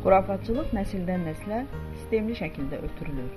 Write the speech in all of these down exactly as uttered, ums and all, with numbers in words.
Xurafatçılıq nəsildən nəslə sistemli şəkildə ötürülür.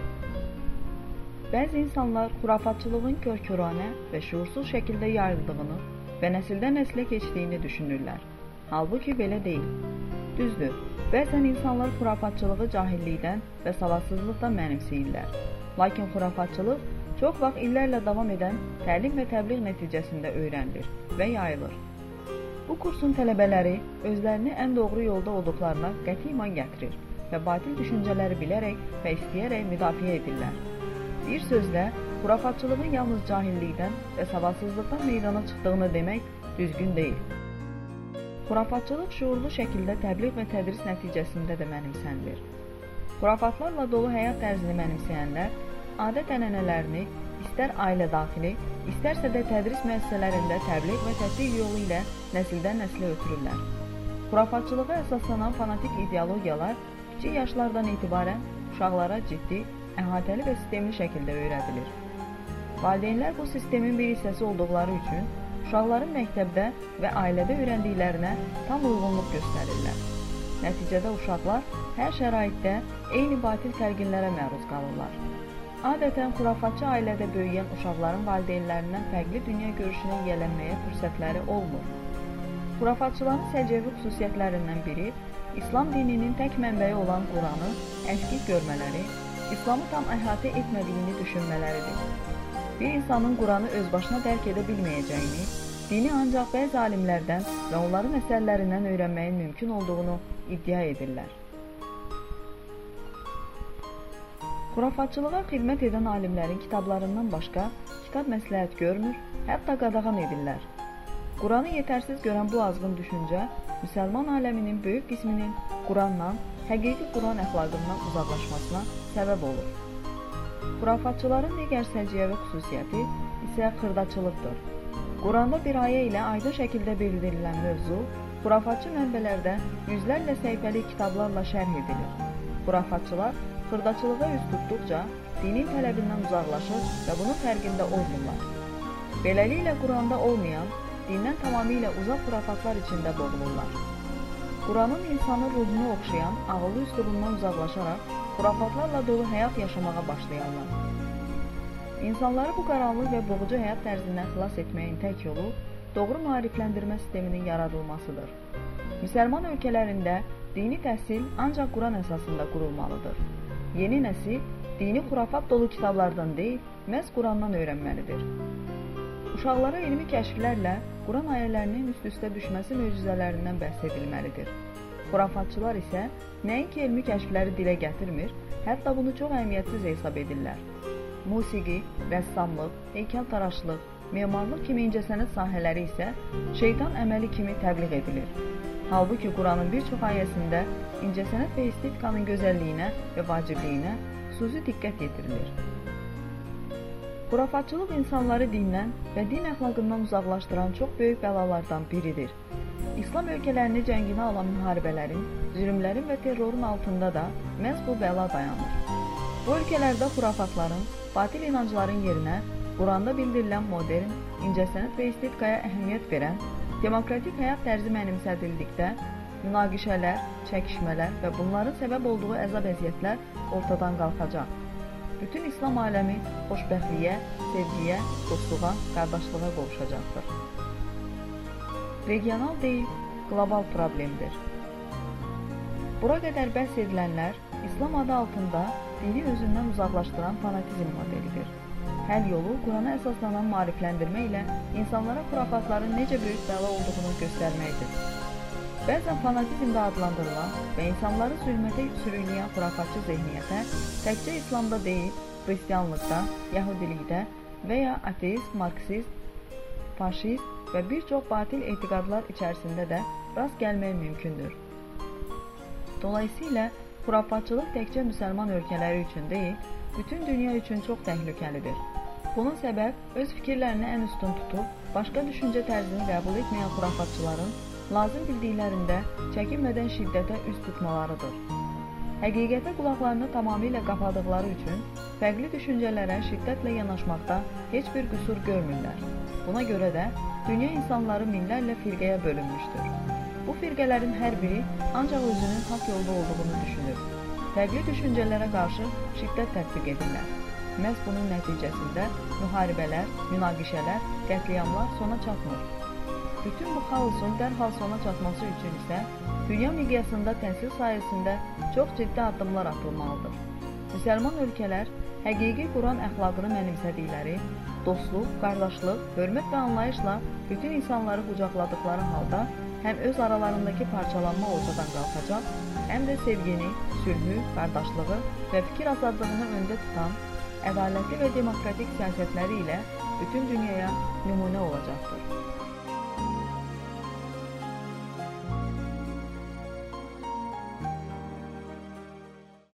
Bəzi insanlar xurafatçılığın kör-körənə və şuursuz şəkildə yayıldığını və nəsildən nəslə keçdiyini düşünürlər. Halbuki belə deyil. Düzdür, bəzən insanlar xurafatçılığı cahillikdən və savadsızlıqdan mənimsəyirlər. Lakin xurafatçılıq çox vaxt illərlə davam edən təlim və təbliğ nəticəsində öyrənilir və yayılır. Bu kursun tələbələri özlərini ən doğru yolda olduqlarına qəti iman gətirir və batil düşüncələri bilərək və istəyərək müdafiə edirlər. Bir sözlə, xurafatçılığın yalnız cahillikdən və savadsızlıqdan meydana çıxdığını demək düzgün deyil. Xurafatçılıq şuurlu şəkildə təbliğ və tədris nəticəsində də mənimsənilir. Xurafatlarla dolu həyat tərzini mənimsəyənlər, adət-ənənələrini istər ailə daxili, istərsə də tədris müəssisələrində təbliğ və tətbiq yolu ilə nəsildən nəslə ötürürlər. Xurafatçılığa əsaslanan fanatik ideologiyalar kiçik yaşlardan etibarən uşaqlara ciddi, əhatəli və sistemli şəkildə öyrədilir. Valideynlər bu sistemin bir hissəsi olduqları üçün uşaqların məktəbdə və ailədə öyrəndiklərinə tam uyğunluq göstərirlər. Nəticədə uşaqlar hər şəraitdə eyni batil təlqinlərə məruz qalırlar. Adətən xurafatçı ailədə böyüyən uşaqların valideynlərindən fərqli dünya görüşünə yiyələnməyə fürsətləri olmur. Xurafatçıların səciyyəvi xüsusiyyətlərindən biri İslam dininin tək mənbəyi olan Quranı əskik görmələri, İslamı tam əhatə etmədiyini düşünmələridir. Bir insanın Quranı öz başına dərk edə bilməyəcəyini, dini ancaq bəzi alimlərdən və onların əsərlərindən öyrənməyin mümkün olduğunu iddia edirlər. Xurafatçılığa xidmət edən alimlərin kitablarından başqa kitab məsləhət görmür, hətta qadağan edirlər. Quranı yetərsiz görən bu azğın düşüncə müsəlman aləminin böyük qisminin Qurandan, həqiqi Quran əxlaqından uzaqlaşmasına səbəb olur. Xurafatçıların digər səciyyəvi xüsusiyyəti isə xırdaçılıqdır. Quranda bir ayə ilə aydın şəkildə bildirilən mövzu xurafatçı mənbələrdə yüzlərlə səhifəli kitablarla şərh edilir. Xurafatçılar xırdaçılığa üz tutduqca dinin tələbindən uzaqlaşır və bunun fərqində olmurlar. Beləliklə Quranda olmayan, dindən tamamilə uzaq xurafatlar içində boğulurlar. Quranın insanın ruhunu oxşayan, ağıllı üslubundan uzaqlaşaraq xurafatlarla dolu həyat yaşamağa başlayarlar. İnsanları bu qaranlıq və boğucu həyat tərzindən xilas etməyin tək yolu doğru maarifləndirmə sisteminin yaradılmasıdır. Müsəlman ölkələrində dini təhsil ancaq Quran əsasında qurulmalıdır. Yeni nəsil dini xurafat dolu kitablardan deyil, məhz Qurandan öyrənməlidir. Uşaqlara elmi kəşflərlə Quran ayələrinin üst-üstə düşməsi möcüzələrindən bəhs edilməlidir. Xurafatçılar isə nəinki elmi kəşfləri dilə gətirmir, hətta bunu çox əhəmiyyətsiz hesab edirlər. Musiqi, rəssamlıq, heykəltaraşlıq, memarlıq kimi incəsənət sahələri isə şeytan əməli kimi təbliğ edilir. Halbuki Quranın bir çox ayəsində incəsənət və estetikanın gözəlliyinə və vacibliyinə xüsusi diqqət yetirilir. Xurafatçılıq insanları dindən və din əxlaqından uzaqlaşdıran çox böyük bəlalardan biridir. İslam ölkələrini cənginə alan müharibələrin, zülmlərin və terrorun altında da məhz bu bəla dayanır. Bu ölkələrdə xurafatların, batil inancların yerinə Quranda bildirilən modern, incəsənət və estetikaya əhəmiyyət verən, demokratik həyat tərzi mənimsədildikdə münaqişələr, çəkişmələr və bunların səbəb olduğu əzab-əziyyətlər ortadan qalxacaq. Bütün İslam aləmi xoşbəxtliyə, sevgiyə, dostluğa, qardaşlığa qovuşacaqdır. Regional deyil, qlobal problemdir. Bura qədər bəhs edilənlər İslam adı altında dini özündən uzaqlaşdıran fanatizm modelidir. Həll yolu Qurana əsaslanan maarifləndirmə ilə insanlara xurafatların necə böyük bəla olduğunu göstərməkdir. Bəzən fanatizm də adlandırılan və insanları zülmətə sürükləyən xurafatçı zehniyyətə təkcə İslamda deyil, xristianlıqda, yahudilikdə və ya ateist, marksist, faşist və bir çox batil etiqadlar içərisində də rast gəlmək mümkündür. Dolayısıyla xurafatçılıq təkcə müsəlman ölkələri üçün deyil, bütün dünya üçün çox təhlükəlidir. Bunun səbəb öz fikirlərini ən üstün tutub, başqa düşüncə tərzini qəbul etməyən xurafatçıların lazım bildiklərində çəkinmədən şiddətə üst tutmalarıdır. Həqiqətə qulaqlarını tamamilə qapadıqları üçün fərqli düşüncələrə şiddətlə yanaşmaqda heç bir qüsur görmürlər. Buna görə də dünya insanları minlərlə firqəyə bölünmüşdür. Bu firqələrin hər biri ancaq özünün haqq yolda olduğunu düşünür. Fərqli düşüncələrə qarşı şiddət tətbiq edirlər. Məhz bunun nəticəsində müharibələr, münaqişələr, qətliamlar sona çatmır. Bütün bu xaosun dərhal sona çatması üçün isə dünya miqyasında təhsil sayəsində çox ciddi addımlar atılmalıdır. Müsəlman ölkələr həqiqi Quran əxlaqını mənimsədikləri, dostluq, qardaşlıq, hörmət və anlayışla bütün insanları qucaqladıkları halda həm öz aralarındakı parçalanma ortadan qalxacaq, həm də sevgini, sülhü, qardaşlığı və fikir azadlığını öndə tutan, ədalətli və demokratik siyasətləri ilə bütün dünyaya nümunə olacaqdır.